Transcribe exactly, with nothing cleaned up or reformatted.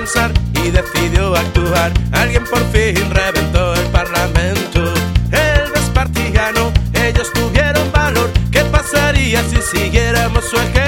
pensar y decidió actuar. Alguien por fin reventó el parlamento. El Vespartiano, ellos tuvieron valor. ¿Qué pasaría si siguiéramos su ejemplo?